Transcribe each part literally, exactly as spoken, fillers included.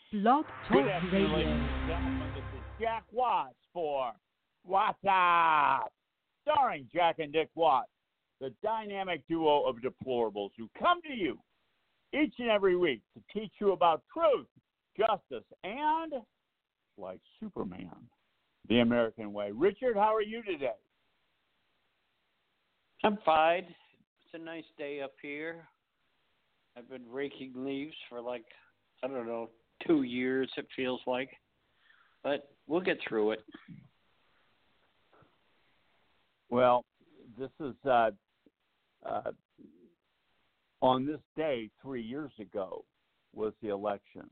Blog Good Talk afternoon, ladies Radio. and gentlemen. This is Jack Watts for Watts Up, starring Jack and Dick Watts, the dynamic duo of deplorables who come to you each and every week to teach you about truth, justice, and, like Superman, the American way. Richard, how are you today? I'm fine. It's a nice day up here. I've been raking leaves for like, I don't know, two years, it feels like. But we'll get through it. Well, this is uh, uh, on this day three years ago was the election.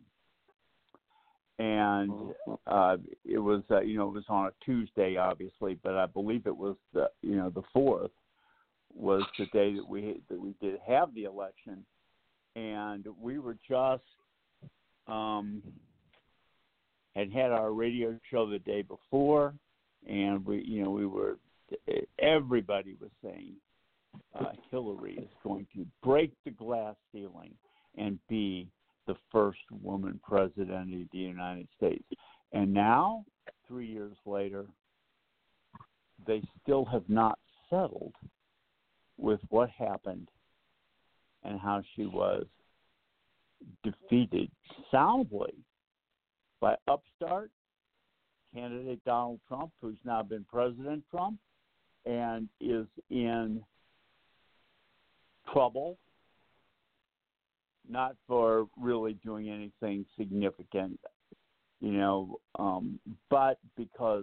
And uh, it was, uh, you know, it was on a Tuesday, obviously, but I believe it was the, you know, the fourth was the day that we that we did have the election, and we were just um, had had our radio show the day before, and we, you know, we were everybody was saying uh, Hillary is going to break the glass ceiling and be the first woman president of the United States. And now, three years later, they still have not settled with what happened and how she was defeated soundly by upstart candidate Donald Trump, who's now been President Trump and is in trouble, not for really doing anything significant, you know, um, but because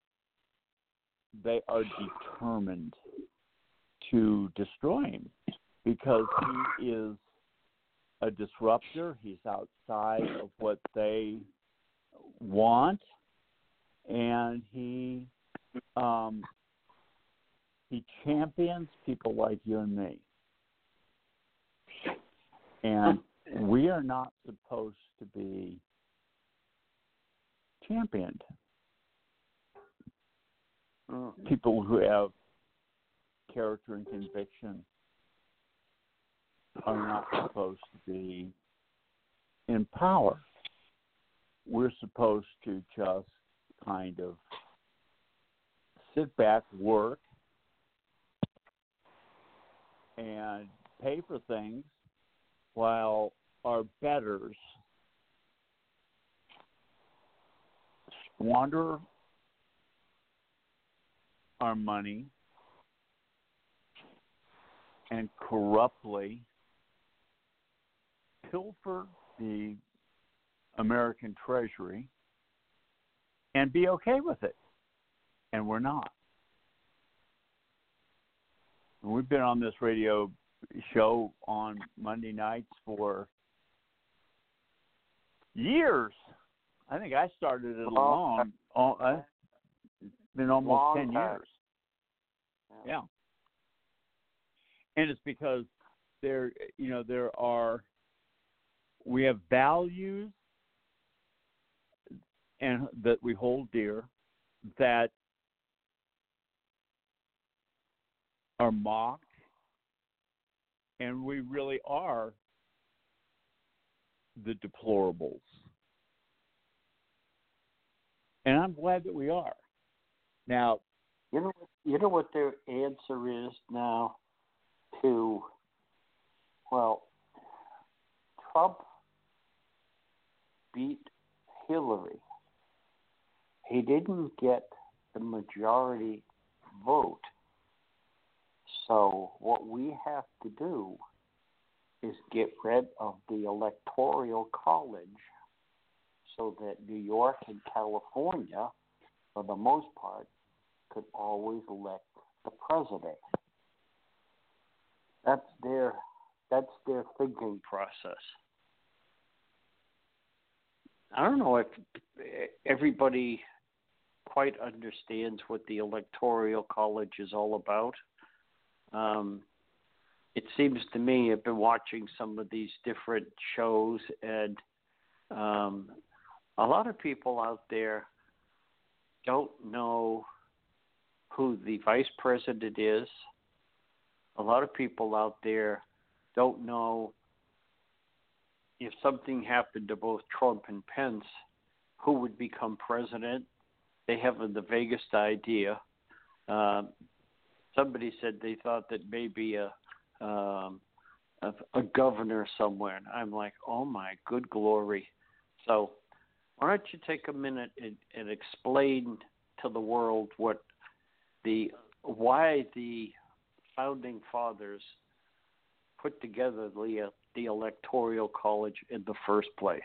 they are determined to destroy him, because he is a disruptor. He's outside of what they want, and he um, he champions people like you and me. And we are not supposed to be championed. People who have character and conviction are not supposed to be in power. We're supposed to just kind of sit back, work, and pay for things while our betters squander our money and corruptly pilfer the American treasury and be okay with it. And we're not. We've been on this radio show on Monday nights for years. I think I started it alone. Oh, uh, it's been almost Long ten time. years. Yeah. And it's because there, you know, there are, we have values and that we hold dear that are mocked, and we really are the deplorables. And I'm glad that we are. Now, You know, you know what their answer is now to, well, Trump beat Hillary. He didn't get the majority vote. So what we have to do is get rid of the Electoral College so that New York and California, for the most part, could always elect the president. That's their that's their thinking process. I don't know if everybody quite understands what the Electoral College is all about. Um, it seems to me, I've been watching some of these different shows, and um, a lot of people out there don't know who the vice president is. A lot of people out there don't know if something happened to both Trump and Pence, who would become president? They haven't the vaguest idea. Uh, somebody said they thought that maybe a, um, a a governor somewhere, and I'm like, oh my good glory. So why don't you take a minute and, and explain to the world what the why the founding fathers put together the the Electoral College in the first place?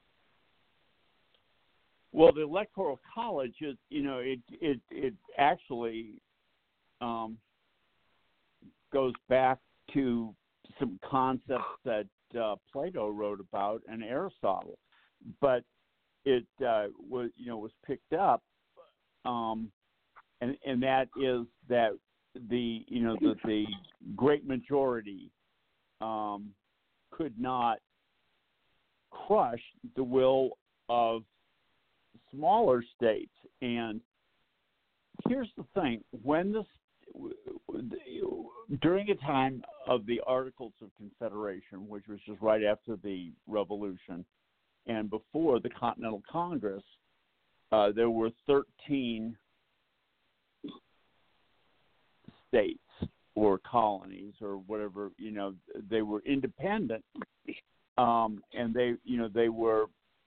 Well, the Electoral College is, you know, it it it actually um, goes back to some concepts that uh, Plato wrote about and Aristotle, but it uh, was, you know, was picked up, um, and and that is that the, you know, the the great majority um, could not crush the will of smaller states. And here's the thing: when this during a time of the Articles of Confederation, which was just right after the Revolution and before the Continental Congress, uh, there were thirteen states or colonies or whatever, you know, they were independent, um, and they, you know, they were,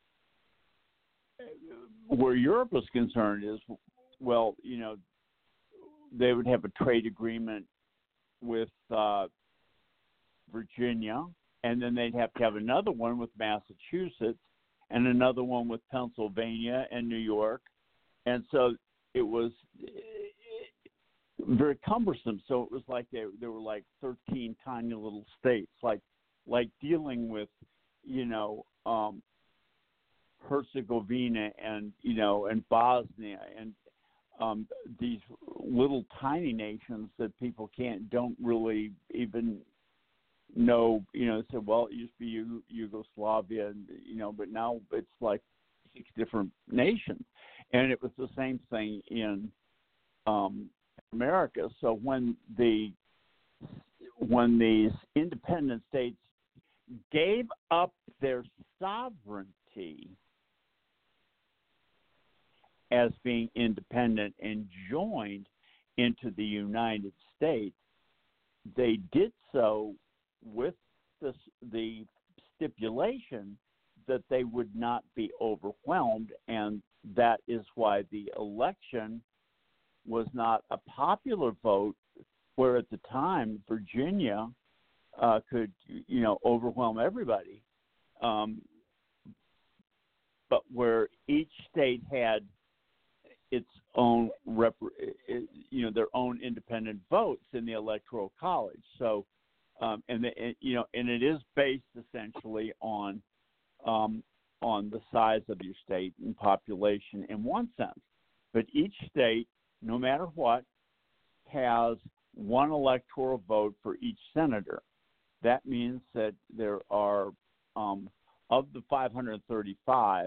where Europe was concerned is, well, you know, they would have a trade agreement with uh, Virginia, and then they'd have to have another one with Massachusetts and another one with Pennsylvania and New York. And so it was very cumbersome. So it was like they, there were like thirteen tiny little states, like like dealing with, you know, um, Herzegovina and, you know, and Bosnia and um, these little tiny nations that people can't, don't really even know, you know, say, well, it used to be Yugoslavia, and, you know, but now it's like six different nations. And it was the same thing in um, America. So when the when these independent states gave up their sovereignty as being independent and joined into the United States, they did so with the, the stipulation that they would not be overwhelmed, and that is why the election was not a popular vote, where at the time Virginia uh, could, you know, overwhelm everybody, um, but where each state had its own, rep, you know, their own independent votes in the Electoral College. So, um, and, the, and you know, and it is based essentially on um, on the size of your state and population in one sense. But each state, no matter what, has one electoral vote for each senator. That means that there are, um, of the five hundred thirty-five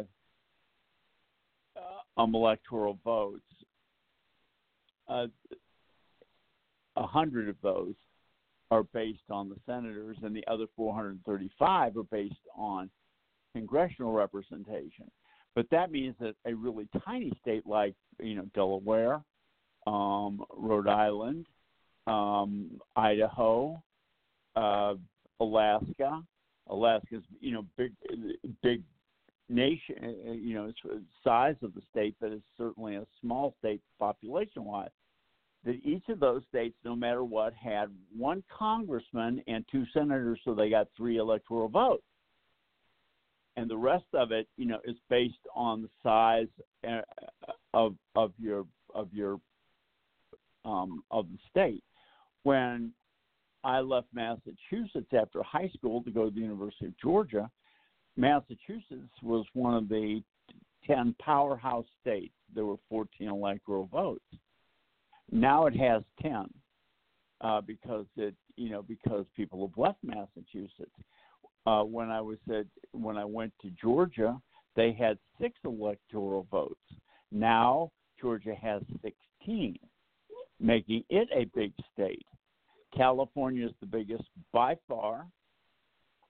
uh, um, electoral votes, uh, one hundred of those are based on the senators, and the other four hundred thirty-five are based on congressional representation. But that means that a really tiny state like, you know, Delaware, um, Rhode Island, um, Idaho, uh, Alaska, Alaska's, you know, big, big nation, you know, size of the state, but it's certainly a small state population-wise, that each of those states, no matter what, had one congressman and two senators, so they got three electoral votes. And the rest of it, you know, is based on the size of of your of your um, of the state. When I left Massachusetts after high school to go to the University of Georgia, Massachusetts was one of the ten powerhouse states. There were fourteen electoral votes. Now it has ten uh, because it, you know, because people have left Massachusetts. Uh, when I was at, when I went to Georgia, they had six electoral votes. Now Georgia has sixteen, making it a big state. California is the biggest by far.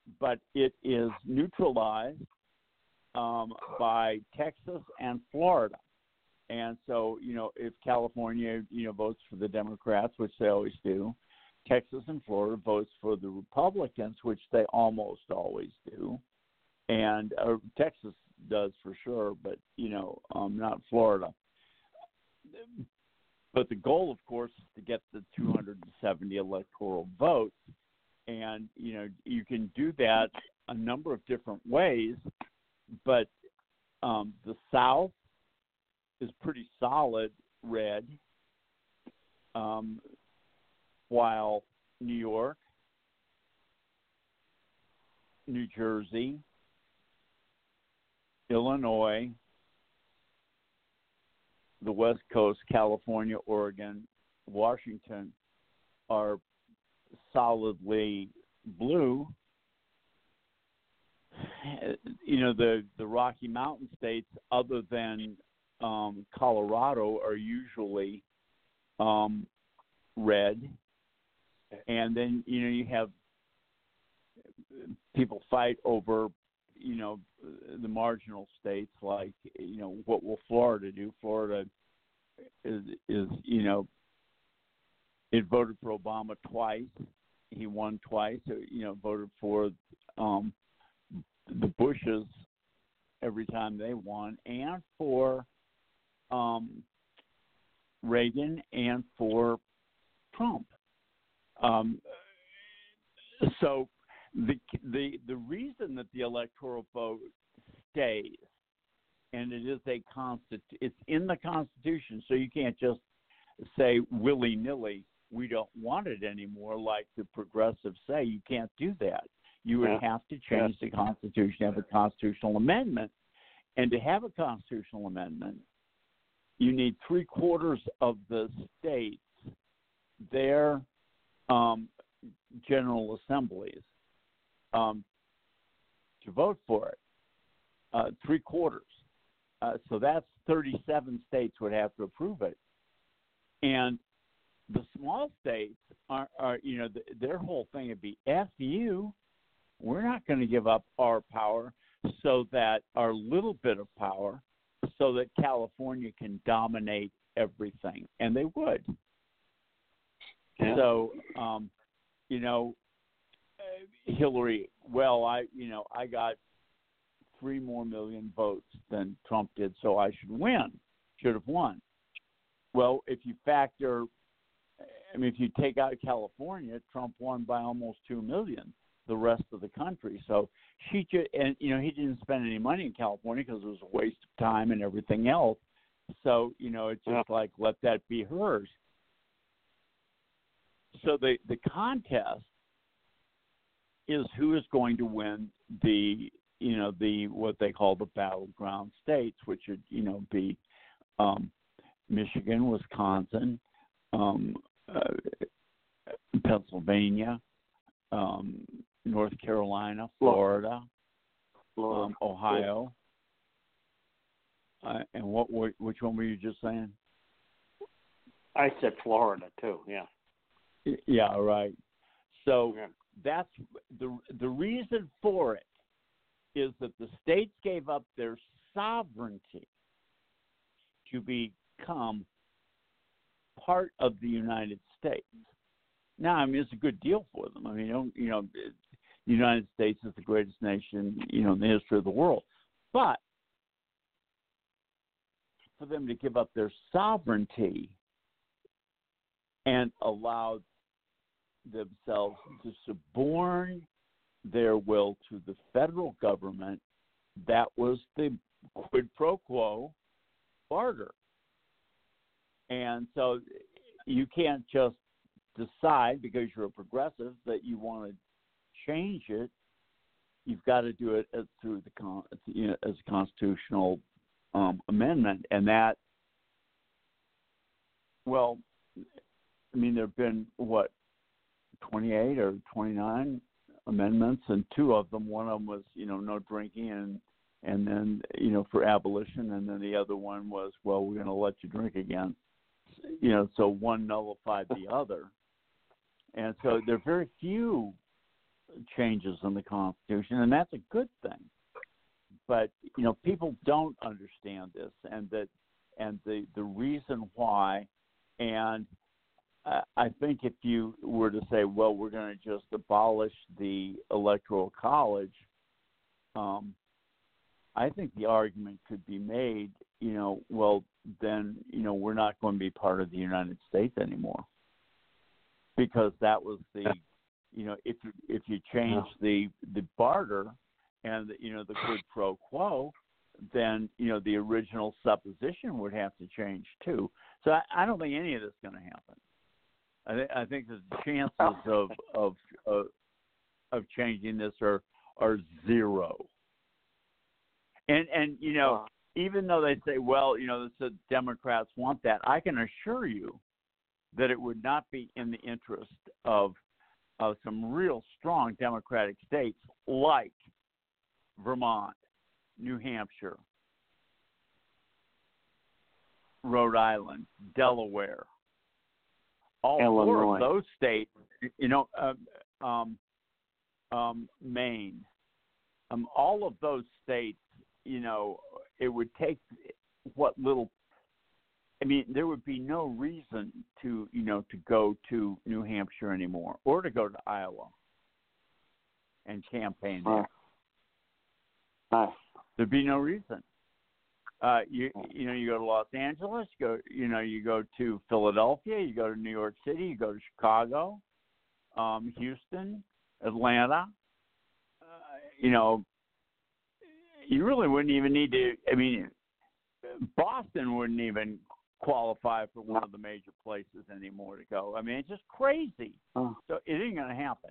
but it is neutralized um, by Texas and Florida. And so, you know, if California, you know, votes for the Democrats, which they always do, Texas and Florida votes for the Republicans, which they almost always do. And uh, Texas does for sure, but, you know, um, not Florida. But the goal, of course, is to get the two hundred seventy electoral votes. And, you know, you can do that a number of different ways, but um, the South is pretty solid red, um, while New York, New Jersey, Illinois, the West Coast, California, Oregon, Washington are solidly blue. You know, the, the Rocky Mountain states, other than um, Colorado, are usually um, red. And then, you know, you have people fight over, you know, the marginal states, like, you know, what will Florida do? Florida is, is you know, it voted for Obama twice. He won twice. You know, voted for um, the Bushes every time they won, and for um, Reagan and for Trump. Um, so the the the reason that the electoral vote stays, and it is a constit, it's in the Constitution, so you can't just say willy-nilly, we don't want it anymore, like the progressives say. You can't do that. You would yeah. have to change yeah. the Constitution, have a constitutional amendment. And to have a constitutional amendment, you need three-quarters of the states, their um, general assemblies, um, to vote for it. Uh, three-quarters. Uh, so that's thirty-seven states would have to approve it. And the small states are, are you know, the, their whole thing would be, F you, we're not going to give up our power so that our little bit of power, so that California can dominate everything. And they would. Yeah. So, um, you know, Hillary, well, I, you know, I got three more million votes than Trump did, so I should win, should have won. Well, if you factor, I mean, if you take out California, Trump won by almost two million. The rest of the country. So she just, and you know, he didn't spend any money in California because it was a waste of time and everything else. So you know, it's just yeah. like, let that be hers. So the the contest is who is going to win the, you know, the what they call the battleground states, which would, you know, be um, Michigan, Wisconsin, um, uh, Pennsylvania, um, North Carolina, Florida, Florida. Um, Ohio, uh, and what? Which one were you just saying? I said Florida too. Yeah. Yeah. Right. So yeah. that's the the reason for it is that the states gave up their sovereignty to become part of the United States. Now, I mean, it's a good deal for them. I mean, you know, you know, the United States is the greatest nation, you know, in the history of the world. But for them to give up their sovereignty and allow themselves to suborn their will to the federal government, that was the quid pro quo barter. And so you can't just decide because you're a progressive that you want to change it. You've got to do it as, through the con, you know, as a constitutional um, amendment, and that, well, I mean, there have been what twenty-eight or twenty-nine amendments, and two of them, one of them was, you know, no drinking, and and then, you know, for abolition, and then the other one was, well, we're going to let you drink again. You know, so one nullified the other. And so there are very few changes in the Constitution, and that's a good thing. But you know, people don't understand this, and that, and the the reason why, and uh, I think if you were to say, well, we're going to just abolish the Electoral College, um, I think the argument could be made, you know, well, then, you know, we're not going to be part of the United States anymore, because that was the, you know, if you if you change the the barter and the, you know, the quid pro quo, then, you know, the original supposition would have to change too. So I, I don't think any of this is going to happen. I, th- I think the chances of of of, of changing this are are zero. And and you know, even though they say, well, you know, the Democrats want that, I can assure you that it would not be in the interest of of some real strong Democratic states like Vermont, New Hampshire, Rhode Island, Delaware, all Illinois. four of those states, you know, uh, um, um, Maine, um, all of those states, you know, it would take what little, I mean, there would be no reason to, you know, to go to New Hampshire anymore or to go to Iowa and campaign there. Right. Right. There'd be no reason. Uh, you you know, you go to Los Angeles, you go you know, you go to Philadelphia, you go to New York City, you go to Chicago, um, Houston, Atlanta. Uh, you know, you really wouldn't even need to. I mean, Boston wouldn't even qualify for one of the major places anymore to go. I mean, it's just crazy. Oh. So it ain't going to happen.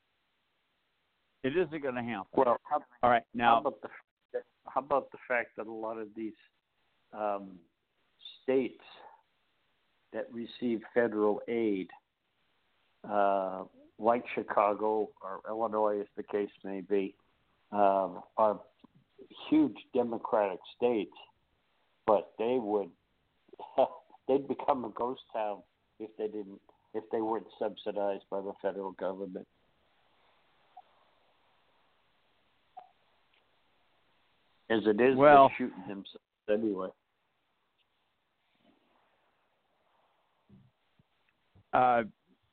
It isn't going to happen. Well, how, all right now. How about the how about the fact that a lot of these um, states that receive federal aid, uh, like Chicago or Illinois, as the case may be, um, are huge Democratic states, but they would they'd become a ghost town if they didn't if they weren't subsidized by the federal government. As it is, well, they're shooting themselves anyway. Uh,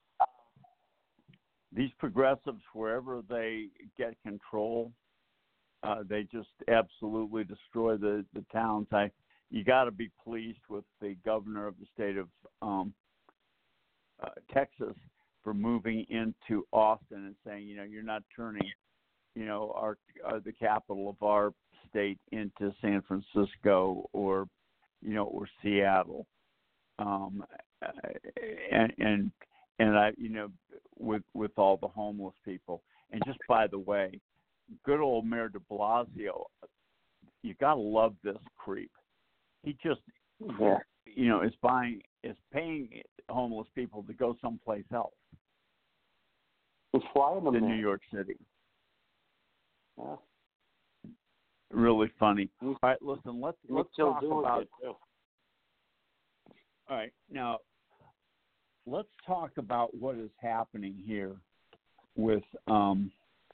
these progressives, wherever they get control, uh, they just absolutely destroy the, the towns. I, you got to be pleased with the governor of the state of um, uh, Texas for moving into Austin and saying, you know, you're not turning, you know, our uh, the capital of our state into San Francisco or, you know, or Seattle, um, and and and I, you know, with with all the homeless people. And just by the way, good old Mayor De Blasio, you gotta love this creep. He just, yeah. you know, is buying is paying homeless people to go someplace else. He's flying them in there. New York City. Yeah. Really funny. He's, all right, listen, let's he's let's still talk doing about. it too. All right, now let's talk about what is happening here with um,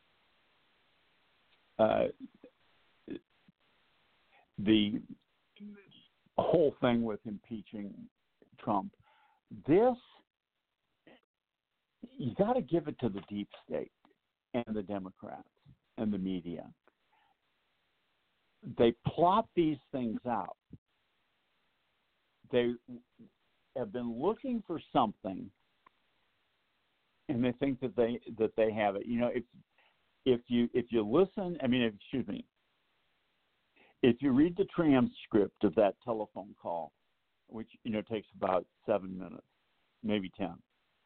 uh, the whole thing with impeaching Trump. This, you got to give it to the deep state and the Democrats and the media. They plot these things out. They have been looking for something, and they think that they that they have it. You know, if if you if you listen, I mean, if, excuse me, if you read the transcript of that telephone call, which you know takes about seven minutes, maybe ten,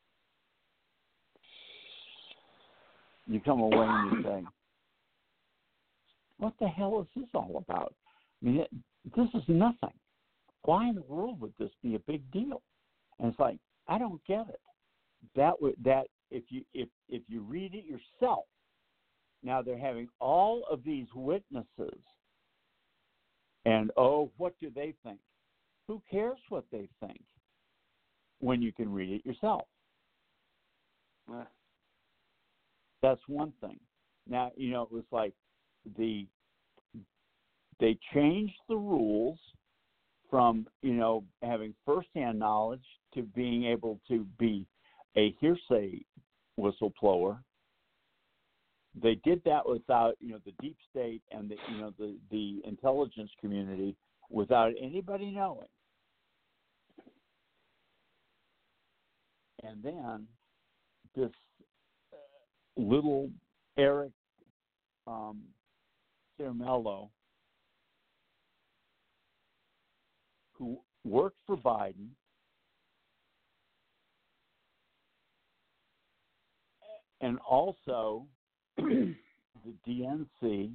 you come away and you say, what the hell is this all about? I mean, it, this is nothing. Why in the world would this be a big deal? And it's like, I don't get it. That would that if you if if you read it yourself, now they're having all of these witnesses, and oh, what do they think? Who cares what they think when you can read it yourself? Yeah. That's one thing. Now, you know, it was like the they changed the rules from, you know, having firsthand knowledge to being able to be a hearsay whistleblower. They did that without, you know, the deep state and the, you know, the, the intelligence community, without anybody knowing. And then this little Eric um, Ciarmello, who worked for Biden, and also the D N C.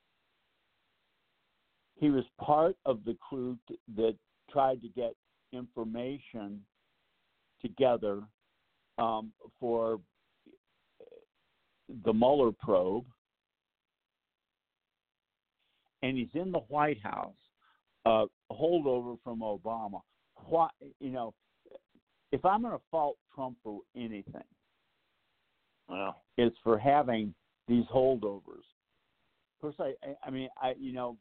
He was part of the crew t- that tried to get information together um, for the Mueller probe, and he's in the White House, uh, a holdover from Obama. Why, you know, if I'm going to fault Trump for anything, well, it's for having these holdovers. Of course, I, I mean, I, you know,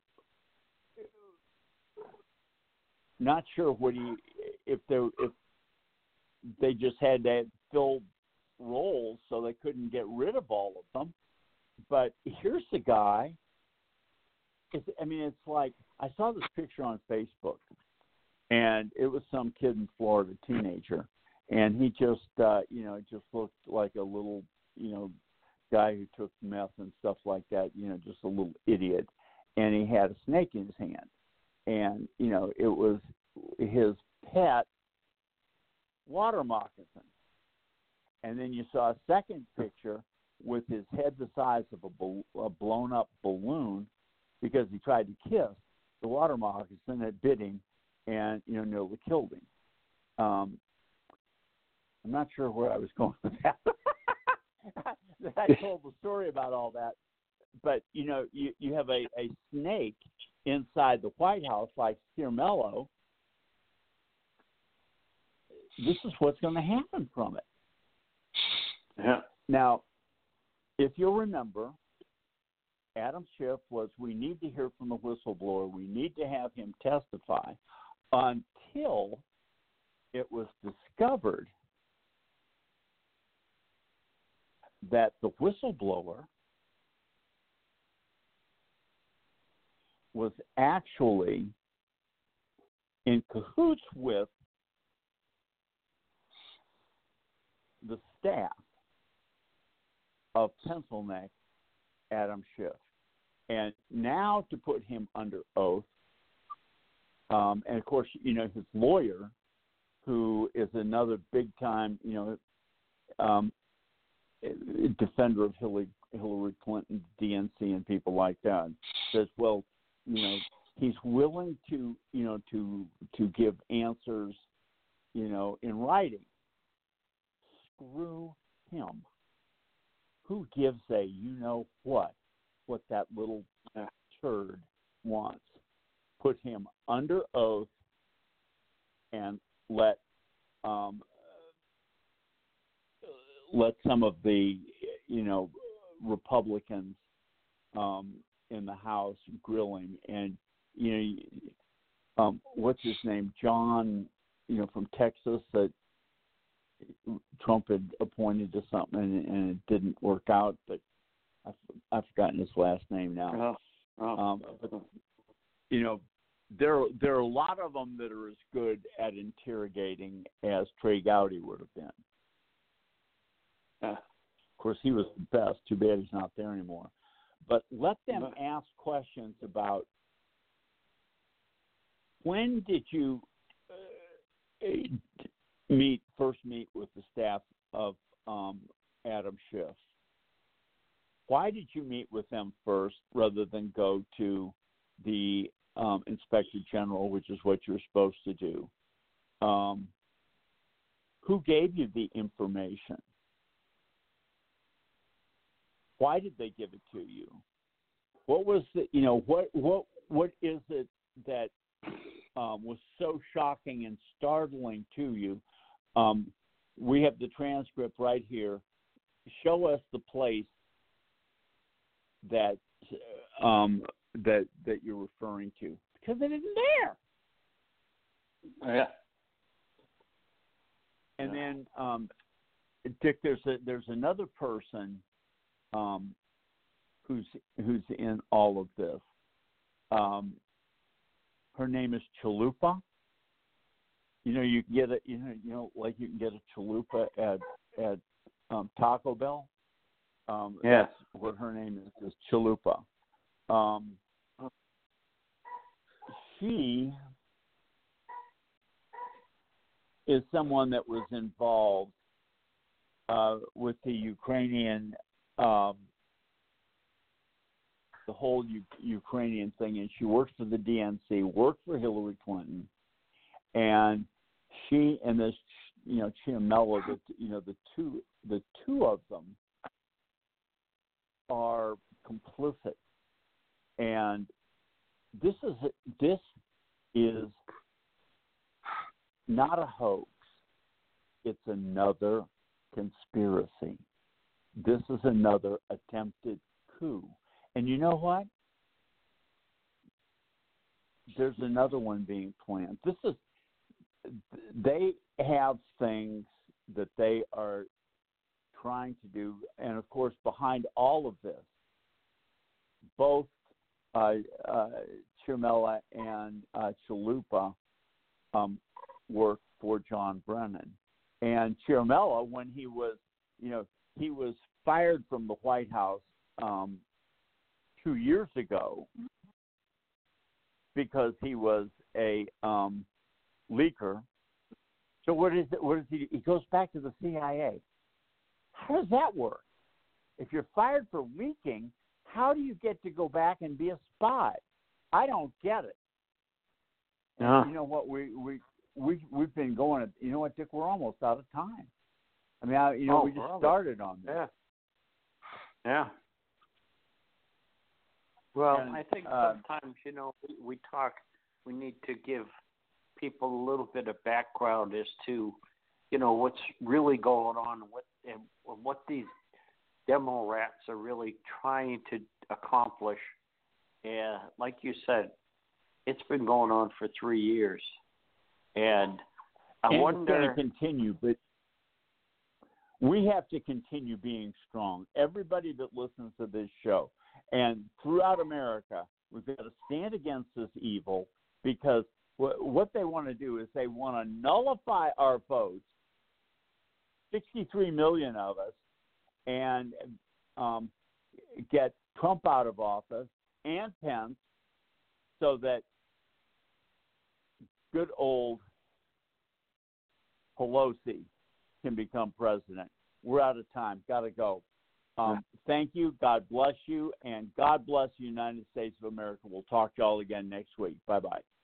not sure what he, if they, if they just had to fill roles so they couldn't get rid of all of them. But here's the guy. It's, I mean, it's like, I saw this picture on Facebook, and it was some kid in Florida, teenager, and he just, uh, you know, just looked like a little, you know, guy who took meth and stuff like that, you know, just a little idiot, and he had a snake in his hand, and, you know, it was his pet water moccasin. And then you saw a second picture with his head the size of a, bal- a blown-up balloon, because he tried to kiss the water moccasin that bit him and, you know, nearly killed him. Um, I'm not sure where I was going with that. I told the story about all that. But, you know, you, you have a, a snake inside the White House like Ciarmello. This is what's going to happen from it. Yeah. Now, if you'll remember, Adam Schiff was, we need to hear from the whistleblower. We need to have him testify, until it was discovered that the whistleblower was actually in cahoots with the staff of pencil neck Adam Schiff. And now to put him under oath, um, and of course, you know, his lawyer, who is another big-time, you know, um, defender of Hillary, Hillary Clinton, D N C, and people like that, says, well, you know, he's willing to, you know, to to give answers, you know, in writing. Screw him. Who gives a you know what, what that little turd wants? Put him under oath and let um, let some of the, you know, Republicans um, in the House grill him. And, you know, um, what's his name? John, you know, from Texas, that Trump had appointed to something and, and it didn't work out, but I've, I've forgotten his last name now. Oh, oh. Um, but, you know, there there are a lot of them that are as good at interrogating as Trey Gowdy would have been. Yeah. Of course, he was the best. Too bad he's not there anymore. But let them But, ask questions about, when did you uh, meet first meet with the staff of um, Adam Schiff? Why did you meet with them first rather than go to the um, Inspector General, which is what you're supposed to do? Um, who gave you the information? Why did they give it to you? What was the, you know, what what what is it that um, was so shocking and startling to you? Um, we have the transcript right here. show us the place that um, that that you're referring to, because it isn't there. Yeah. And then, um, Dick, there's a, there's another person um, who's who's in all of this. Um, her name is Chalupa. You know, you can get a you know you know like you can get a chalupa at at um, Taco Bell. Um, yes. That's what her name is, is Chalupa. Um, she is someone that was involved uh, with the Ukrainian, um, the whole U- Ukrainian thing, and she worked for the D N C, worked for Hillary Clinton, and she and this, you know, Chiamella, the you know the two the two of them are complicit, and this is this is not a hoax. It's another conspiracy. This is another attempted coup. And you know what? There's another one being planned. This is they have things that they are trying to do, and of course, behind all of this, both uh, uh, Chiamella and uh, Chalupa um, worked for John Brennan. And Chiamella, when he was, you know, he was fired from the White House um, two years ago because he was a um, leaker. So what is it? What is he? He goes back to the C I A. How does that work? If you're fired for leaking, how do you get to go back and be a spy? I don't get it. Yeah. You know what? We we we we've been going. You know what, Dick? We're almost out of time. I mean, I, you know, oh, we just brother. started on this. Yeah. Yeah. Well, And, I think uh, sometimes, you know, we, we talk. We need to give people a little bit of background as to, you know, what's really going on, what and what these demo rats are really trying to accomplish. And like you said, it's been going on for three years, and I and wonder. It's going to continue, but we have to continue being strong. Everybody that listens to this show, and throughout America, we've got to stand against this evil, because what they want to do is they want to nullify our votes, sixty-three million of us, and um, get Trump out of office and Pence, so that good old Pelosi can become president. We're out of time. Got to go. Um, thank you. God bless you. And God bless the United States of America. We'll talk to y'all again next week. Bye-bye.